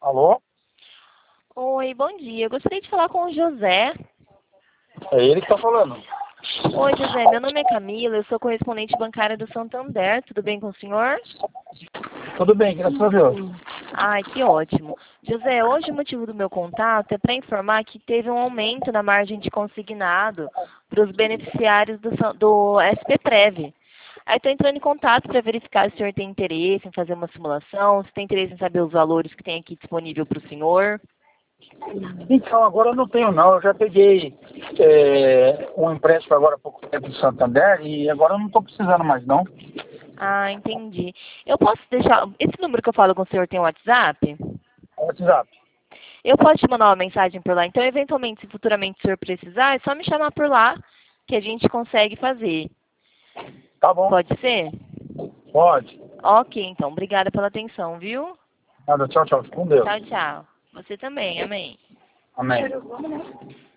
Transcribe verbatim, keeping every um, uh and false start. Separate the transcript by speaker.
Speaker 1: Alô?
Speaker 2: Oi, bom dia. Eu gostaria de falar com o José.
Speaker 1: É ele que tá falando.
Speaker 2: Oi, José. Meu nome é Camila, eu sou correspondente bancária do Santander. Tudo bem com o senhor?
Speaker 1: Tudo bem, graças a Deus.
Speaker 2: Ai, que ótimo. José, hoje o motivo do meu contato é para informar que teve um aumento na margem de consignado para os beneficiários do, San- do S P Prev. Aí estou entrando em contato para verificar se o senhor tem interesse em fazer uma simulação, se tem interesse em saber os valores que tem aqui disponível para o senhor.
Speaker 1: Então, agora eu não tenho não. Eu já peguei é, um empréstimo agora há pouco tempo do Santander e agora eu não estou precisando mais não.
Speaker 2: Ah, entendi. Eu posso deixar. Esse número que eu falo com o senhor tem um WhatsApp?
Speaker 1: WhatsApp.
Speaker 2: Eu posso te mandar uma mensagem por lá. Então, eventualmente, se futuramente o senhor precisar, é só me chamar por lá que a gente consegue fazer.
Speaker 1: Tá bom.
Speaker 2: Pode ser?
Speaker 1: Pode.
Speaker 2: Ok, então. Obrigada pela atenção, viu?
Speaker 1: Nada, tchau, tchau. Fica com Deus.
Speaker 2: Tchau, tchau. Você também. Amém.
Speaker 1: Amém.